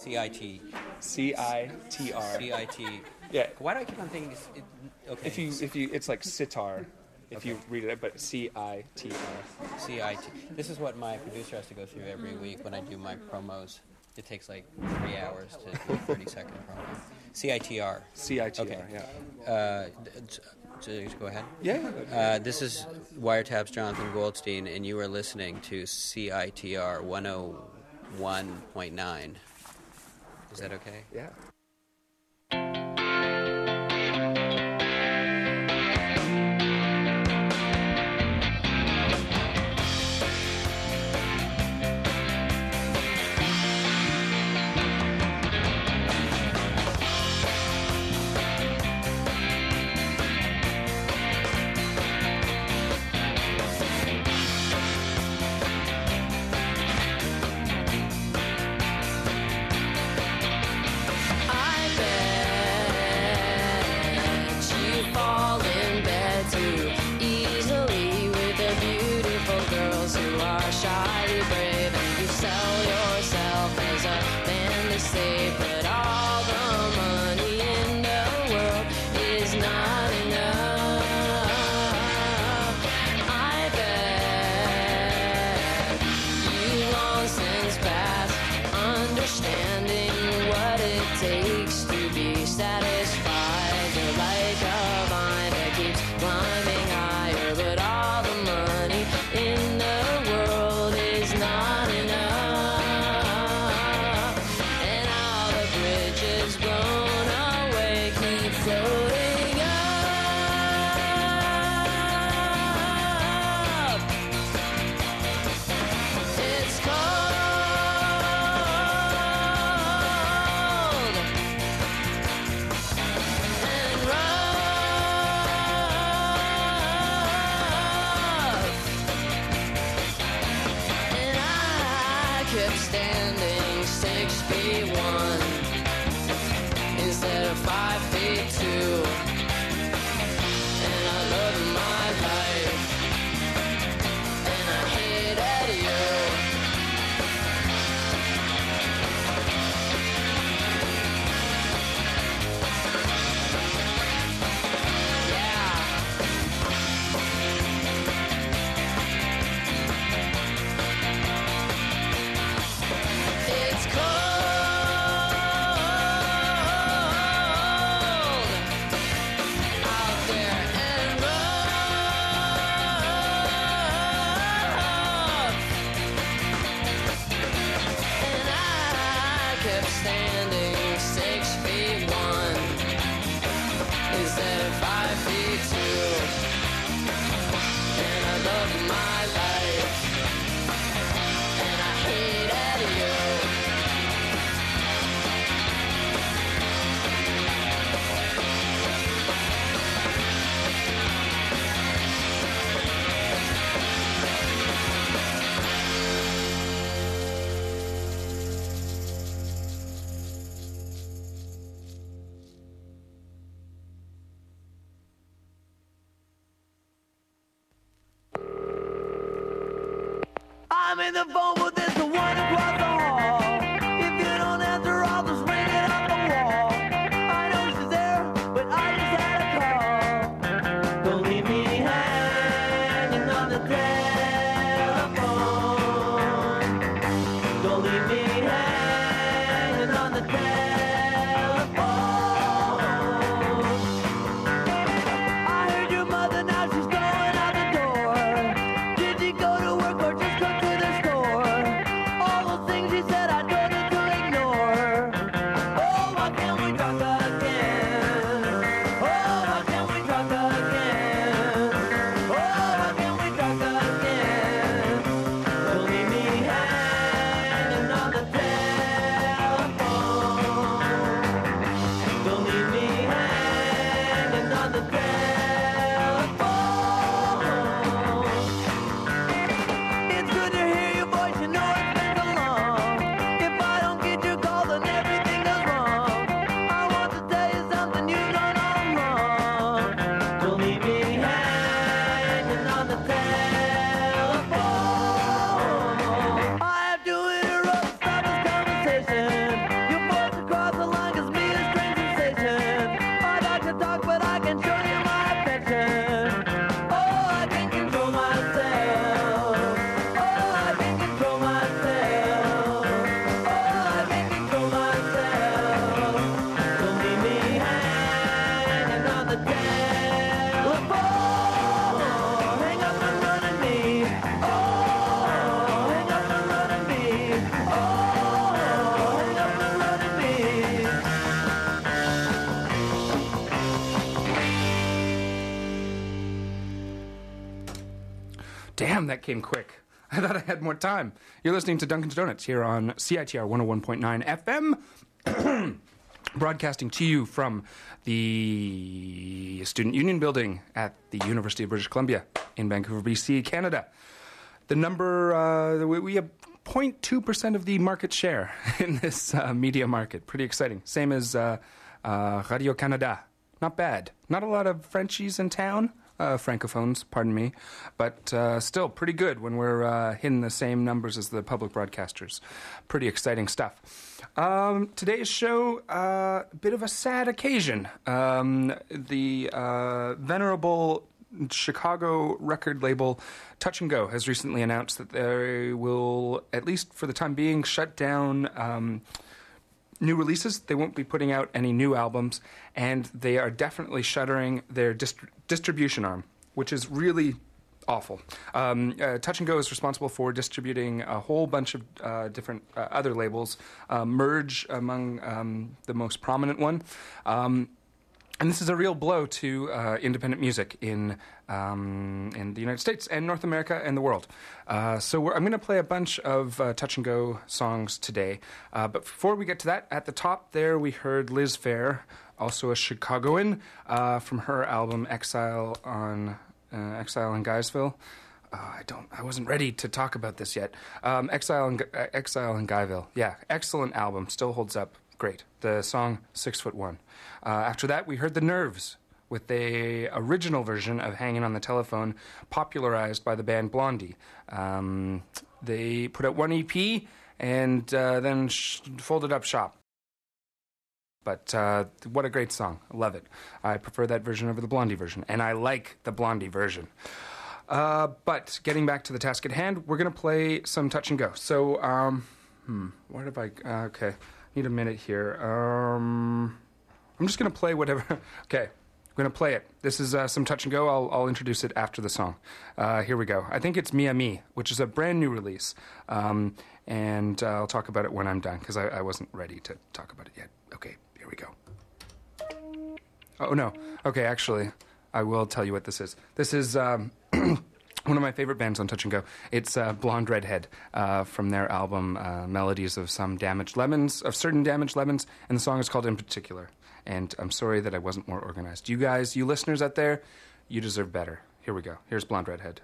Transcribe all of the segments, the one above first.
C-I-T. C-I-T-R. C-I-T. Yeah. Why do I keep on thinking okay. If you, it's like sitar. If you read it, but C-I-T-R. C-I-T. This is what my producer has to go through every week when I do my promos. It takes like 3 hours to do a 30-second promo. C-I-T-R. C-I-T-R, okay. Yeah. Just go ahead. Yeah. This is Wiretap's Jonathan Goldstein, and you are listening to CITR 101.9. Is that okay? Yeah. I'm in the phone, but there's no one across the hall. If you don't answer, I'll just ring it off the wall. I know she's there, but I just had a call. Don't leave me hanging on the telephone. Don't leave me hanging on the telephone. I heard your mother, now she's going out the door. Did you go to work or just come to the store? All those Damn, that came quick. I thought I had more time. You're listening to Dunkin's Donuts here on CITR 101.9 FM, broadcasting to you from the Student Union Building at the University of British Columbia in Vancouver, BC, Canada. The number, we have 0.2% of the market share in this media market. Pretty exciting. Same as Radio Canada. Not bad. Not a lot of Frenchies in town. Francophones, pardon me, but still pretty good when we're hitting the same numbers as the public broadcasters. Pretty exciting stuff. Today's show, a bit of a sad occasion. The venerable Chicago record label Touch and Go has recently announced that they will, at least for the time being, shut down new releases. They won't be putting out any new albums, and they are definitely shuttering their distribution arm, which is really awful. Touch and Go is responsible for distributing a whole bunch of different other labels, Merge among the most prominent one. And this is a real blow to independent music in the United States and North America and the world. So I'm going to play a bunch of Touch and Go songs today. But before we get to that, at the top there we heard Liz Phair, also a Chicagoan, from her album Exile in Guysville. I wasn't ready to talk about this yet. Exile in Guyville. Yeah, excellent album. Still holds up. Great. The song 6'1". After that, we heard The Nerves with the original version of Hanging on the Telephone, popularized by the band Blondie. They put out one EP and then folded up shop. But what a great song. I love it. I prefer that version over the Blondie version, and I like the Blondie version. But getting back to the task at hand, we're going to play some Touch and Go. So, what have I... okay. Need a minute here. I'm just going to play whatever. Okay, I'm going to play it. This is some Touch and Go. I'll introduce it after the song. Here we go. I think it's Mia Mi, which is a brand new release. And I'll talk about it when I'm done, because I wasn't ready to talk about it yet. Okay, here we go. Oh, no. Okay, actually, I will tell you what this is. This is... one of my favorite bands on Touch and Go. It's Blonde Redhead from their album Melodies of Certain Damaged Lemons, and the song is called In Particular. And I'm sorry that I wasn't more organized. You guys, you listeners out there, you deserve better. Here we go. Here's Blonde Redhead.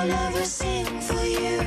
love will sing for you.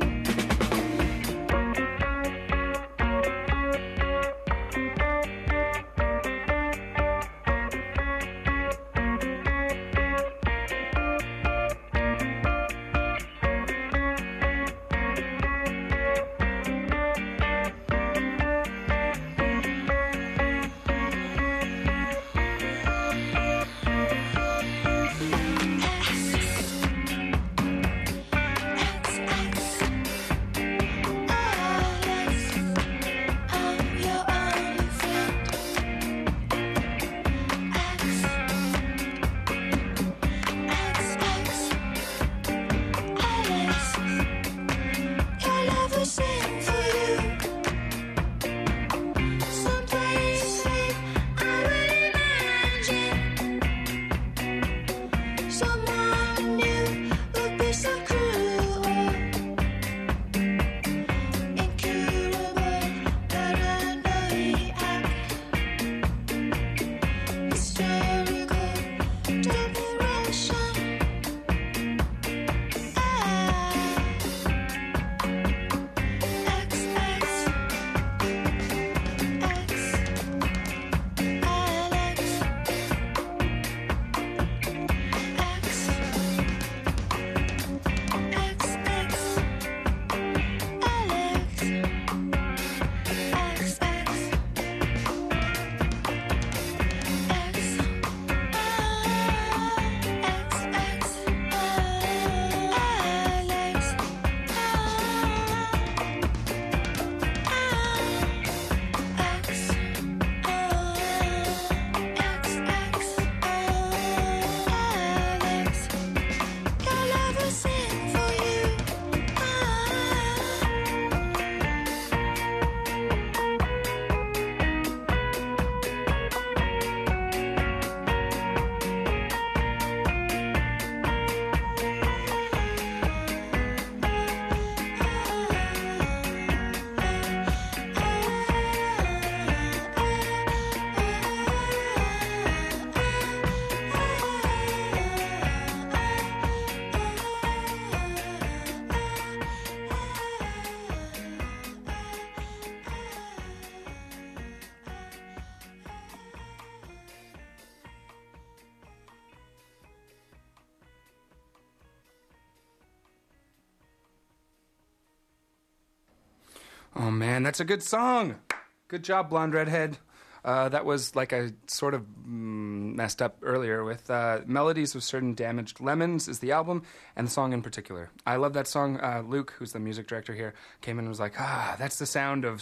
Oh, man, that's a good song. Good job, Blonde Redhead. That was like I sort of messed up earlier with Melodies of Certain Damaged Lemons is the album, and the song in particular. I love that song. Luke, who's the music director here, came in and was like, that's the sound of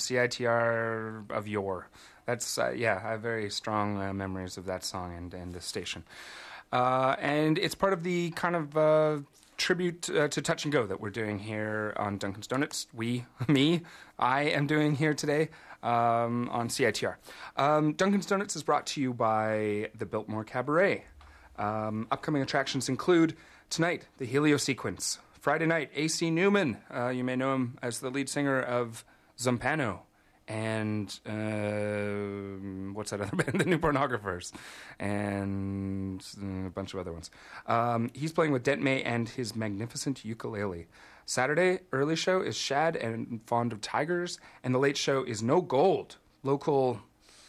CITR of yore. That's, I have very strong memories of that song and the station. And it's part of the kind of tribute to Touch and Go that we're doing here on Duncan's Donuts. I am doing here today on CITR. Duncan's Donuts is brought to you by the Biltmore Cabaret. Upcoming attractions include tonight, the Helio Sequence. Friday night, A.C. Newman. You may know him as the lead singer of Zampano. And what's that other band? The New Pornographers. And a bunch of other ones. He's playing with Dent May and his magnificent ukulele. Saturday, early show is Shad and Fond of Tigers. And the late show is No Gold. Local,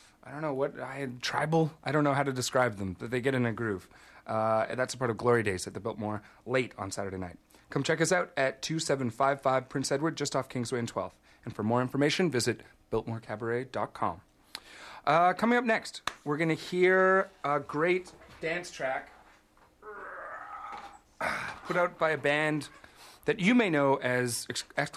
tribal? I don't know how to describe them, but they get in a groove. That's a part of Glory Days at the Biltmore late on Saturday night. Come check us out at 2755 Prince Edward, just off Kingsway and 12th. And for more information, visit biltmorecabaret.com. Coming up next, we're going to hear a great dance track put out by a band that you may know as ! But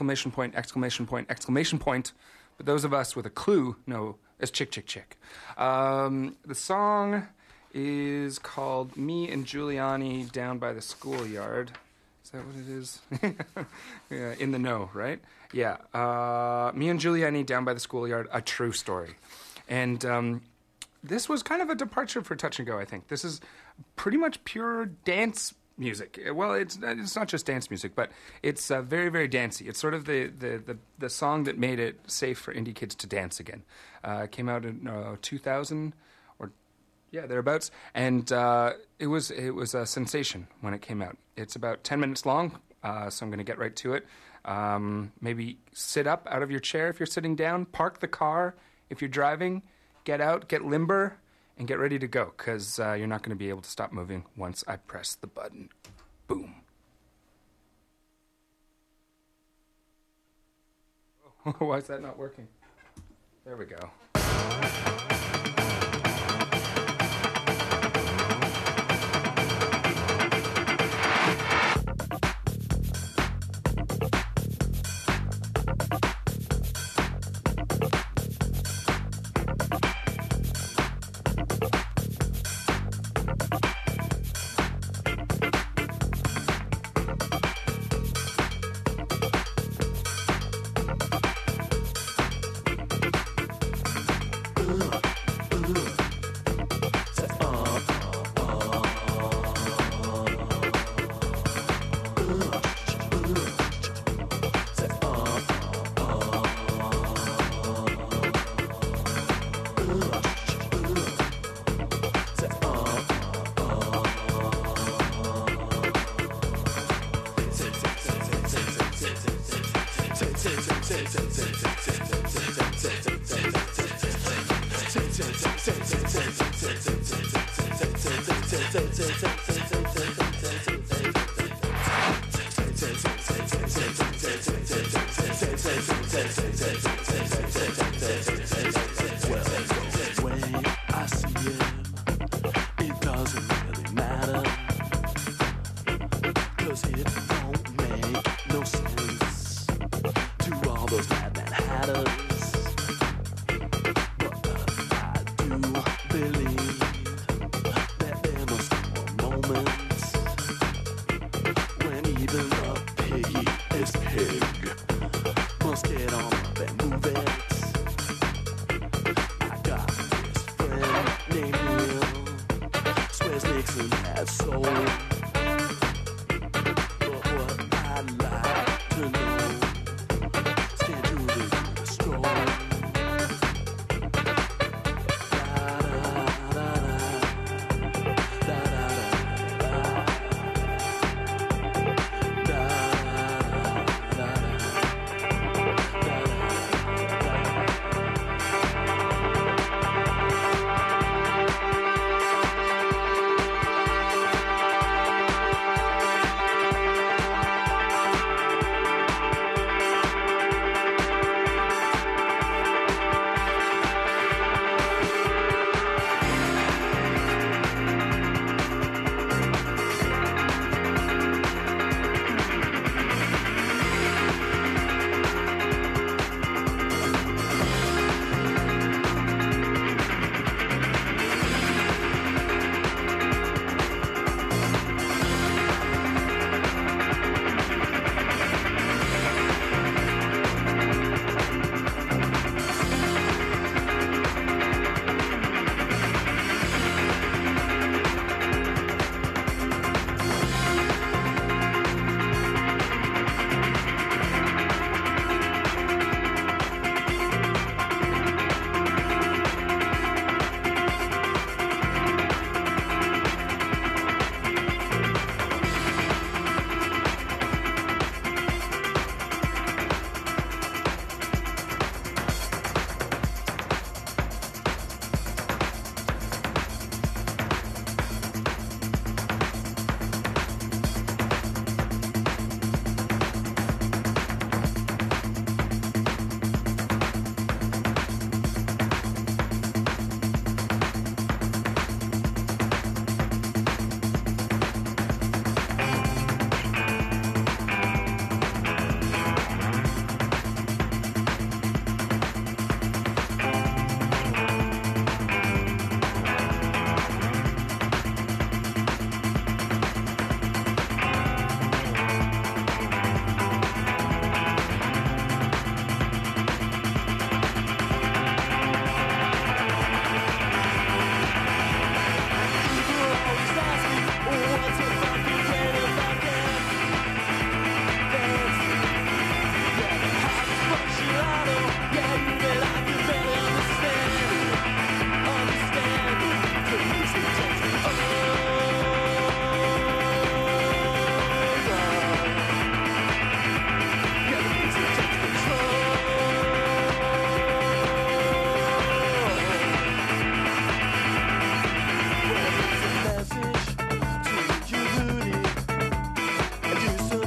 those of us with a clue know as Chick Chick Chick. The song is called Me and Giuliani Down by the Schoolyard. Is that what it is? Yeah, in the know, right? Yeah. Me and Giuliani Down by the Schoolyard, a true story. And this was kind of a departure for Touch and Go, I think. This is pretty much pure dance music. Well, it's not just dance music, but it's very, very dancey. It's sort of the song that made it safe for indie kids to dance again. It came out in 2000 or thereabouts, and it was a sensation when it came out. It's about 10 minutes long, so I'm going to get right to it. Maybe sit up out of your chair if you're sitting down. Park the car if you're driving. Get out, get limber, and get ready to go, because you're not going to be able to stop moving once I press the button. Boom. Why is that not working? There we go.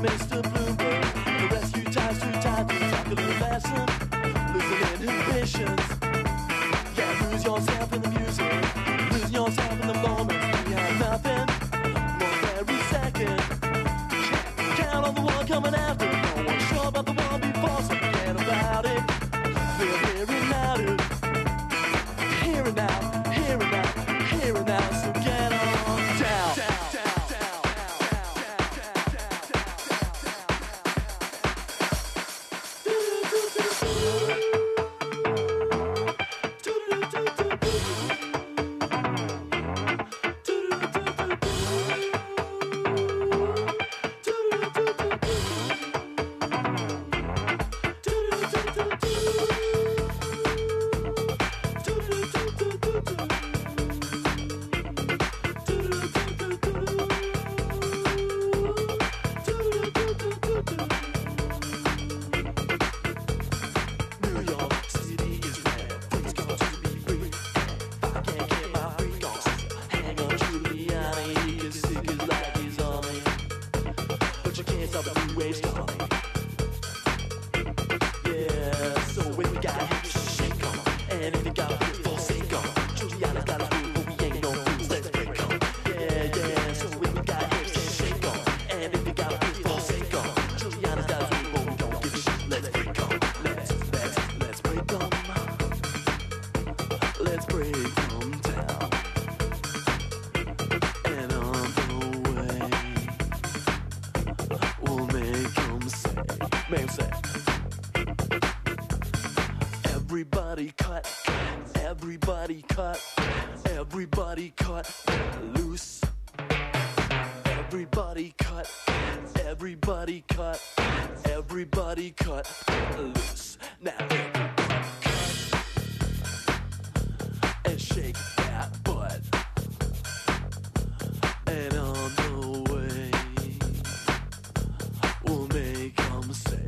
Mr. Bloomberg. The rescue ties too tight to talk a little lesson. Losing inhibitions. Yeah, lose yourself in the music. Losing yourself in the moment. You have nothing more every second. Count on the one coming after. No one's sure about the one before, so forget about it. We're here and now, dude. Here and now, here and now, here and now. So get on down. New York City is where freaks got to be free. I can't get my freak on. Hang on Giuliani, he is sick as like he's on me. But you can't stop the new wave storming. Yeah, so when we got hips to shake on, and if you got a fist for sake on, Giuliani's got a fool, but we ain't no fools, let's break on. Yeah, so when we got hips to shake on, and if you got a fist for sake on, Giuliani's got a fool, but we don't give a shit, let's break on. Let's break on. Let's break on down. And on the way, we'll make 'em say, everybody cut, everybody cut, everybody cut loose. Everybody cut, everybody cut, everybody cut loose. Now everybody cut and shake that butt. And on the way, we'll make 'em say.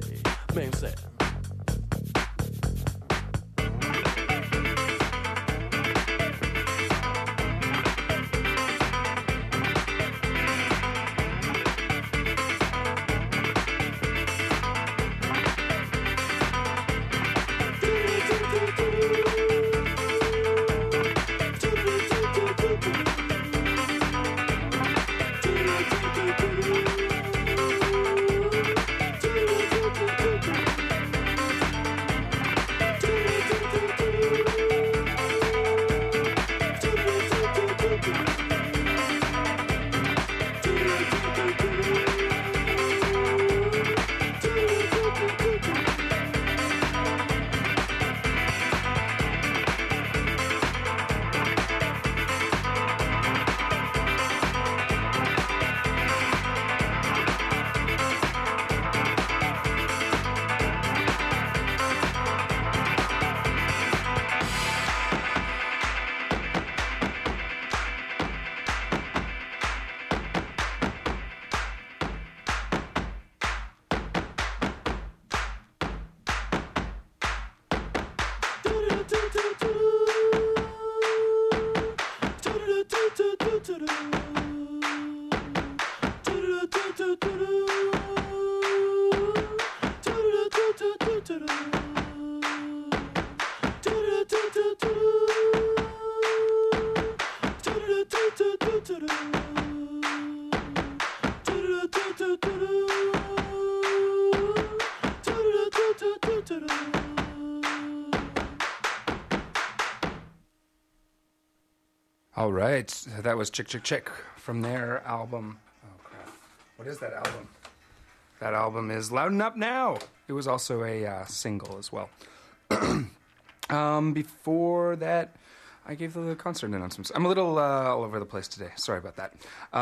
All right, that was Chick Chick Chick from their album. Oh crap! What is that album? That album is Louden Up Now. It was also a single as well. Before that, I gave the concert announcements. I'm a little all over the place today. Sorry about that.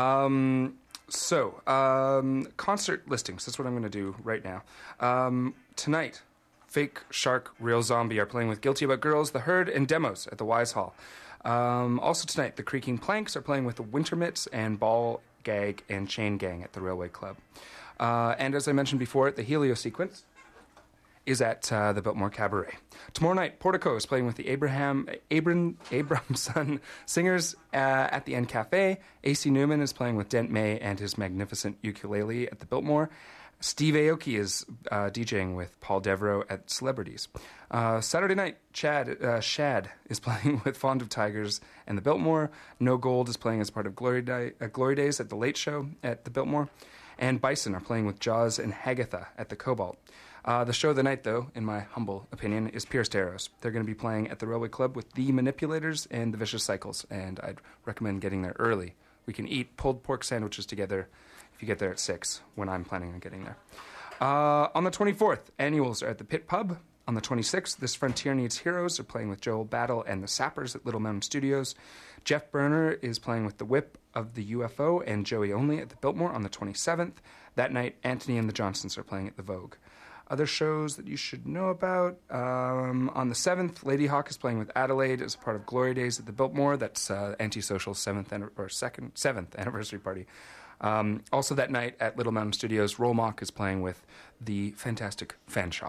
Concert listings. That's what I'm going to do right now. Tonight, Fake Shark, Real Zombie are playing with Guilty About Girls, The Herd, and Demos at the Wise Hall. Also tonight, the Creaking Planks are playing with the Wintermits and Ball Gag and Chain Gang at the Railway Club. And as I mentioned before, the Helio Sequence is at the Biltmore Cabaret. Tomorrow night, Portico is playing with the Abramson Singers at the End Cafe. AC Newman is playing with Dent May and his magnificent ukulele at the Biltmore. Steve Aoki is DJing with Paul Devereaux at Celebrities. Saturday night, Shad is playing with Fond of Tigers and the Biltmore. No Gold is playing as part of Glory Days at the Late Show at the Biltmore. And Bison are playing with Jaws and Hagatha at the Cobalt. The show of the night, though, in my humble opinion, is Pierced Arrows. They're going to be playing at the Railway Club with The Manipulators and The Vicious Cycles, and I'd recommend getting there early. We can eat pulled pork sandwiches together if you get there at 6, when I'm planning on getting there. On the 24th, Annuals are at the Pit Pub. On the 26th, This Frontier Needs Heroes are playing with Joel Battle and the Sappers at Little Mountain Studios. Jeff Berner is playing with The Whip of the UFO and Joey Only at the Biltmore on the 27th. That night, Anthony and the Johnsons are playing at the Vogue. Other shows that you should know about. On the 7th, Lady Hawk is playing with Adelaide as a part of Glory Days at the Biltmore. That's Antisocial's 7th anniversary party. Also that night at Little Mountain Studios, Rollmock is playing with the fantastic Fanshawe.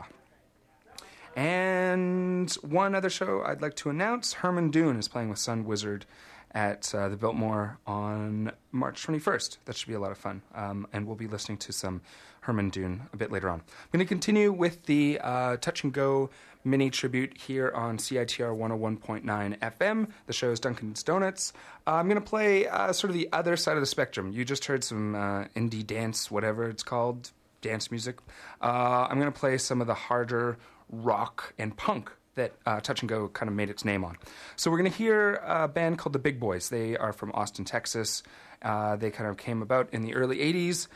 And one other show I'd like to announce, Herman Dune is playing with Sun Wizard at the Biltmore on March 21st. That should be a lot of fun. And we'll be listening to some Herman Dune a bit later on. I'm going to continue with the Touch and Go mini tribute here on CITR 101.9 FM. The show is Dunkin's Donuts. I'm going to play sort of the other side of the spectrum. You just heard some indie dance, whatever it's called, dance music. I'm going to play some of the harder rock and punk that Touch and Go kind of made its name on. So we're going to hear a band called the Big Boys. They are from Austin, Texas. They kind of came about in the early 80s.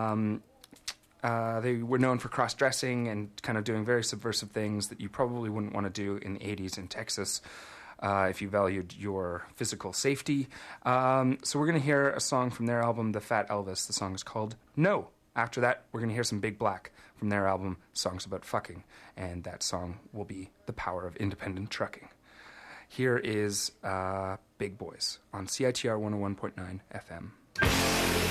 They were known for cross-dressing and kind of doing very subversive things that you probably wouldn't want to do in the 80s in Texas if you valued your physical safety. So we're going to hear a song from their album, The Fat Elvis. The song is called No. After that, we're going to hear some Big Black from their album, Songs About Fucking. And that song will be The Power of Independent Trucking. Here is Big Boys on CITR 101.9 FM.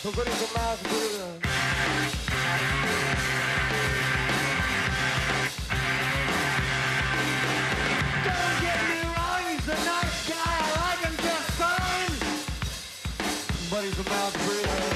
Nobody's a mouth breather. Don't get me wrong, he's a nice guy, I like him just fine. But he's a mouth breather.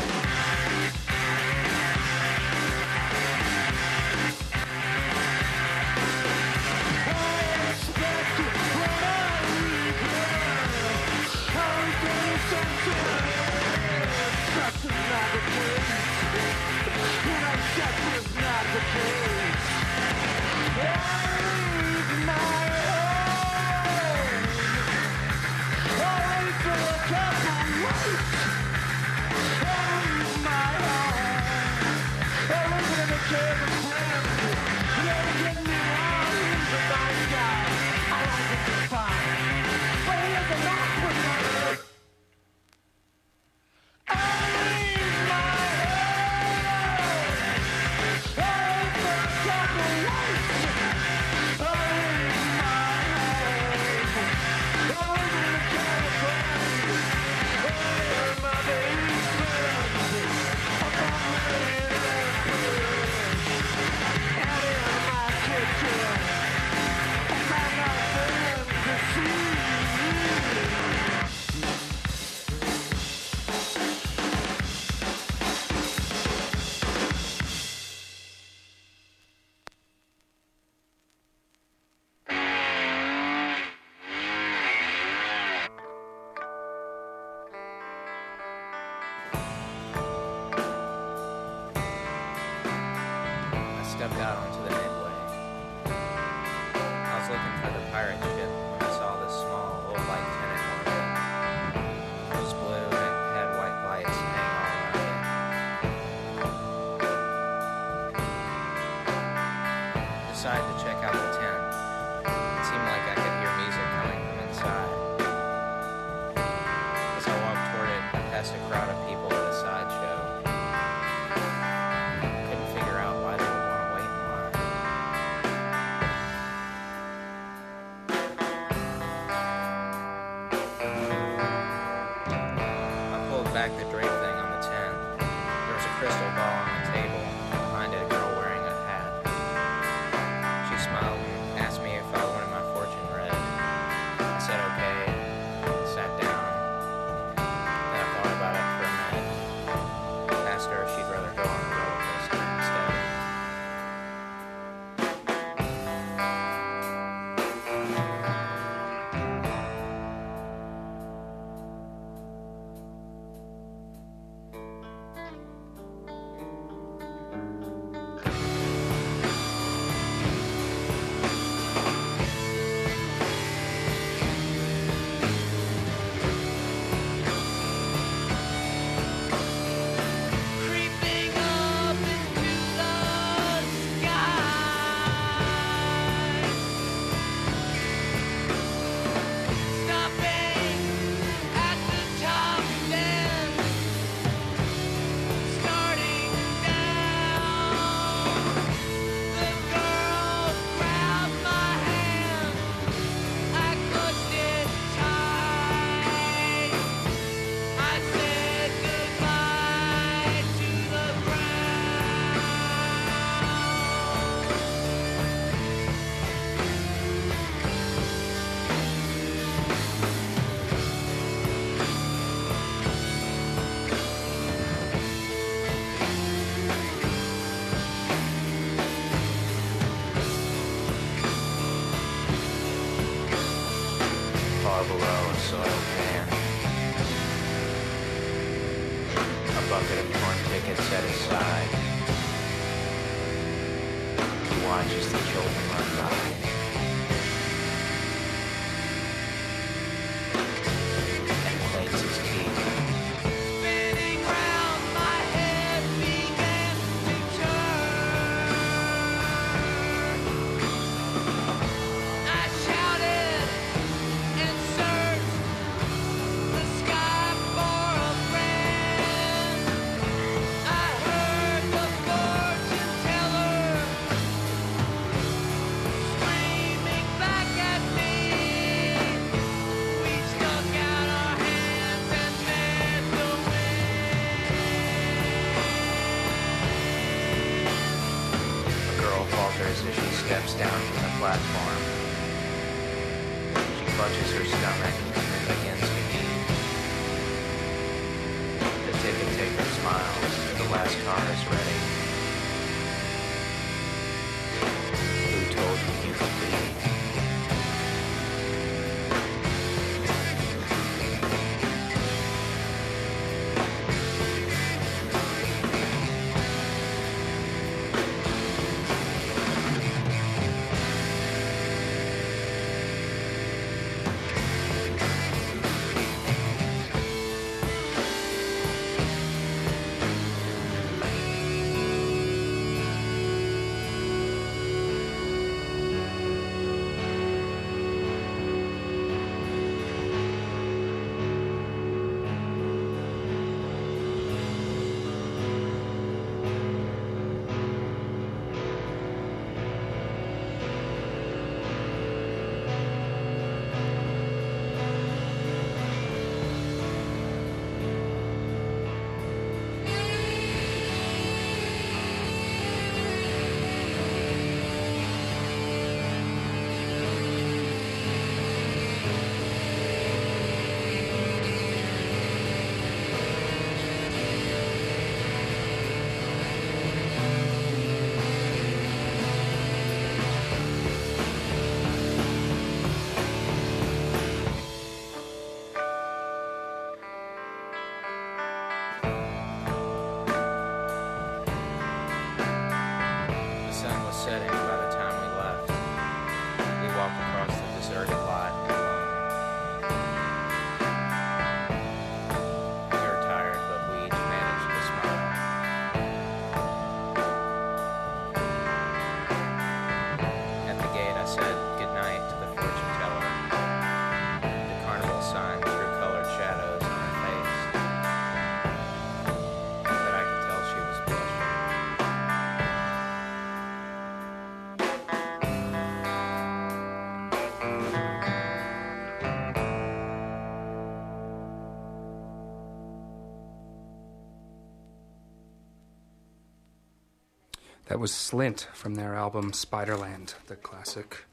I expect it when I leave here. How can you sense it? Such is not the case. When I said was not the case. I leave my home. Only for a couple weeks. I leave my home. I live in a cave of friends. Never get me wrong, he's a nice guy. I like him just fine. But he is a mouth breather. I leave my home. I live for a couple weeks. I leave my home. I live in a cave of friends. Oh, my baby's friends. I'm already in that bridge. Out in my kitchen. And I'm not friends to see. I stepped out onto the midway. I was looking for the pirate ship when I saw this small, old light tenant orbit. It was blue and it had white lights hanging all around it. Decided to check out the tent. It seemed like I could hear music coming from inside. As I walked toward it, I passed a crowd of people at a sideshow. Couldn't figure out why they would want to wait in line. I pulled back the drape thing on the tent. There was a crystal ball on the table. Behind it, a girl wearing a hat. She smiled and asked me if I wanted my fortune read. I said okay, and sat down. Then I thought about it for a minute. Asked her if she'd rather go on a roller coaster instead. Creeping up into the sky. Stopping at the top, then starting down. The girl grabbed my hand. I clutched it tight. I said goodbye to the ground. Far below a soiled pan. A bucket of torn tickets set aside. He watches the children run by. And cleans his teeth. Spinning round, my head began to turn. I shouted and searched the sky for a friend. I heard the fortune teller scream steps down from the platform. She clutches her stomach and begins to eat. The ticket taker smiles. The last car is ready. Who told you you could leave? That was Slint from their album Spiderland, the classic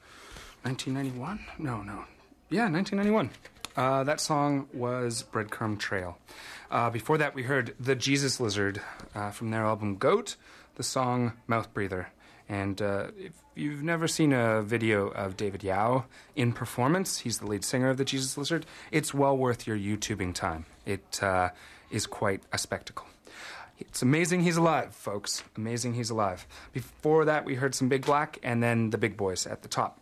1991? No. Yeah, 1991. That song was Breadcrumb Trail. Before that, we heard The Jesus Lizard from their album Goat, the song Mouth Breather. And if you've never seen a video of David Yao in performance, he's the lead singer of The Jesus Lizard, it's well worth your YouTubing time. It is quite a spectacle. It's amazing he's alive, folks. Amazing he's alive. Before that, we heard some Big Black and then the Big Boys at the top.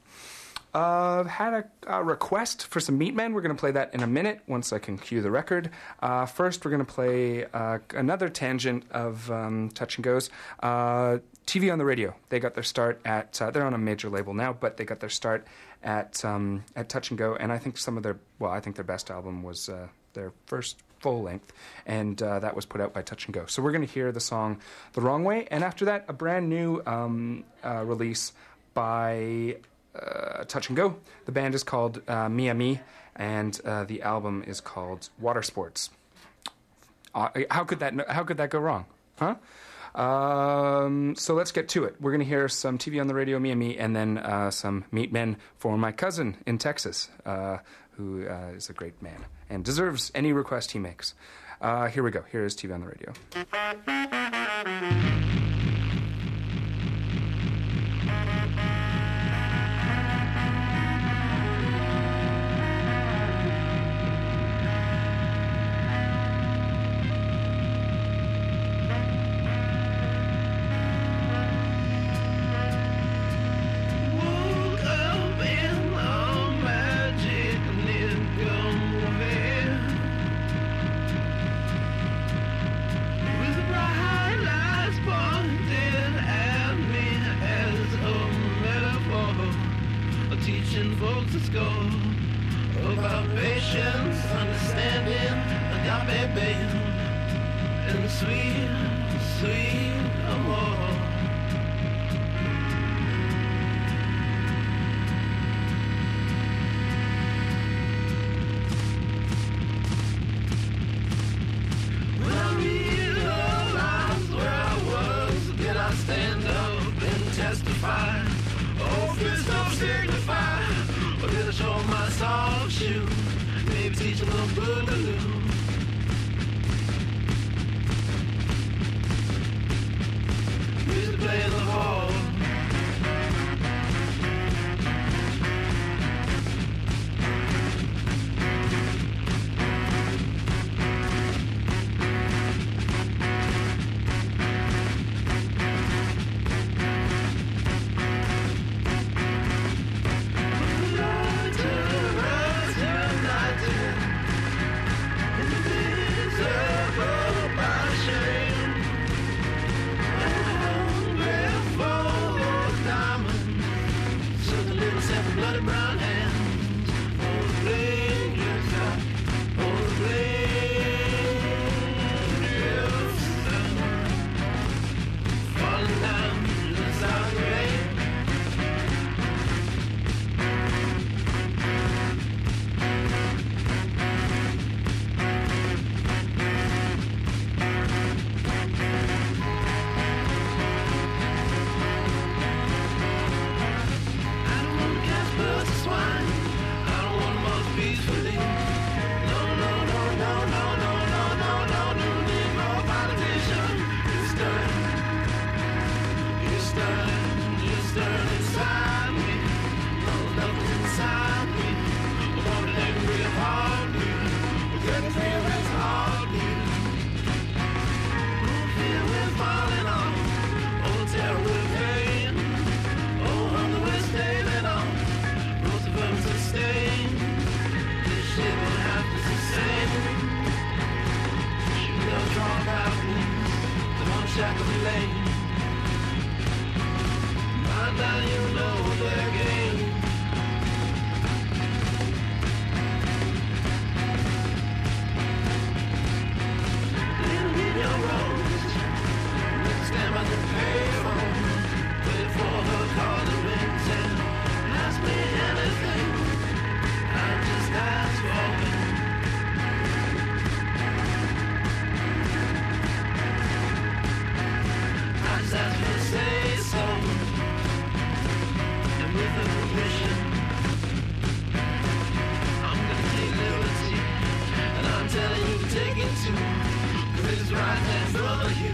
Had a request for some Meatmen. We're going to play that in a minute once I can cue the record. First, we're going to play another tangent of Touch and Go's. TV on the Radio. They got their start at, they're on a major label now, but they got their start at Touch and Go, and I think I think their best album was their first full length, and that was put out by Touch and Go. So we're going to hear the song The Wrong Way, and after that, a brand new release by Touch and Go. The band is called Mia Me, and the album is called Water Sports. How could that go wrong? Huh? So let's get to it. We're going to hear some TV on the Radio, Mia Me, and then some Meatmen for my cousin in Texas, who is a great man and deserves any request he makes. Here we go. Here is TV on the Radio. Stand up and testify. chocolate. By now you know their game. Little in your rose, stand by the payphone, wait for her call to ring. Ask me anything, I just ask for it. I just ask you to say so, and with her permission, I'm gonna take liberty, and I'm telling you to take it too, 'cause it's right there for you.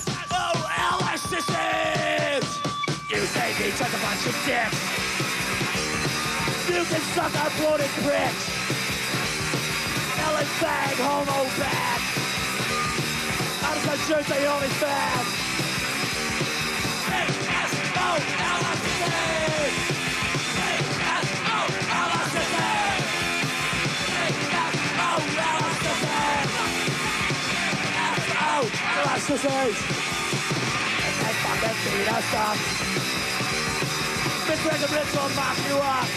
D-S-O-L-S, this is! You say he took a bunch of dicks. You can suck our bloated pricks. Ellen fag, homo bag. Out of my shirts, they only fag. Elasticities. And fucking beat us up. Miss Regabrits will mock you up.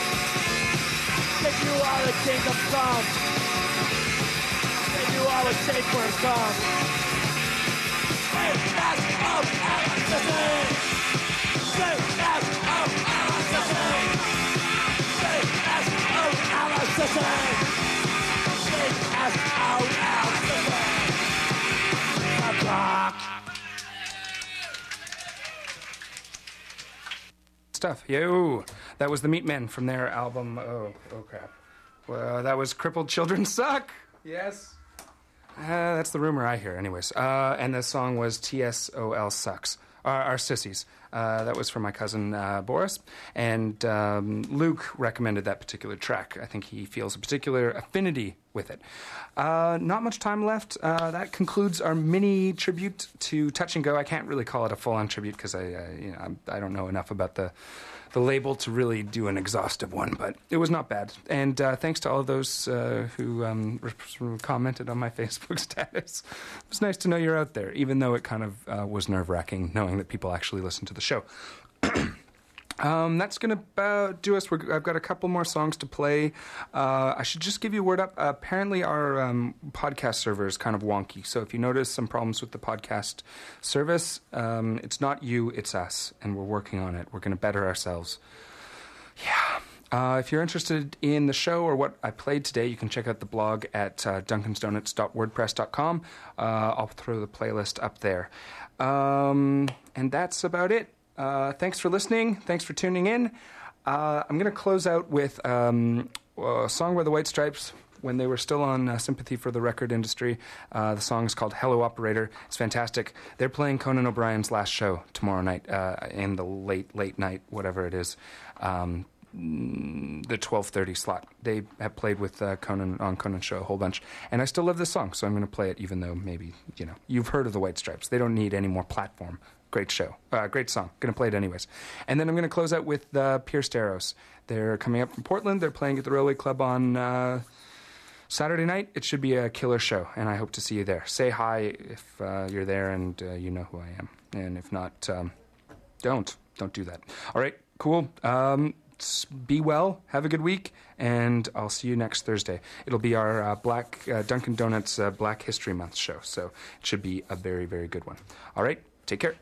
If you are the kingdom come. If you are the tapeworm come. Stuff. Yo, that was the Meatmen from their album. Oh crap. Well, that was Crippled Children Suck. Yes. That's the rumor I hear, anyways. And the song was TSOL Sucks. Our Sissies. That was from my cousin Boris. And Luke recommended that particular track. I think he feels a particular affinity with it. Not much time left. That concludes our mini tribute to Touch and Go. I can't really call it a full-on tribute because I don't know enough about the label to really do an exhaustive one, but it was not bad. And thanks to all of those who commented on my Facebook status. It was nice to know you're out there, even though it kind of was nerve-wracking knowing that people actually listen to the show. That's going to do us. I've got a couple more songs to play. I should just give you a word up. Apparently, our podcast server is kind of wonky. So if you notice some problems with the podcast service, it's not you, it's us. And we're working on it. We're going to better ourselves. Yeah. If you're interested in the show or what I played today, you can check out the blog at duncansdonuts.wordpress.com. I'll throw the playlist up there. And that's about it. Thanks for listening. Thanks for tuning in. I'm going to close out with a song by the White Stripes when they were still on Sympathy for the Record Industry. The song is called Hello Operator. It's fantastic. They're playing Conan O'Brien's last show tomorrow night in the late night, whatever it is, the 12:30 slot. They have played with Conan on Conan's show a whole bunch. And I still love this song, so I'm going to play it even though maybe, you've heard of the White Stripes. They don't need any more platform. Great show. Great song. Going to play it anyways. And then I'm going to close out with Pierce Darrows. They're coming up from Portland. They're playing at the Railway Club on Saturday night. It should be a killer show, and I hope to see you there. Say hi if you're there and you know who I am. And if not, don't do that. All right, cool. Be well. Have a good week, and I'll see you next Thursday. It'll be our Dunkin' Donuts Black History Month show, so it should be a very, very good one. All right, take care.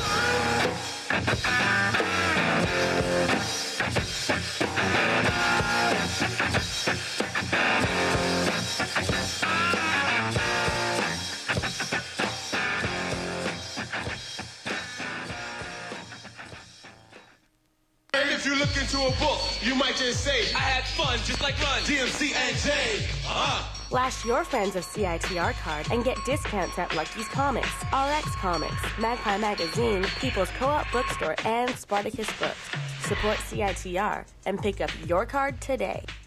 If you look into a book, you might just say, I had fun just like Run, DMC and J. Flash your friends of CITR card and get discounts at Lucky's Comics, RX Comics, Magpie Magazine, People's Co-op Bookstore, and Spartacus Books. Support CITR and pick up your card today.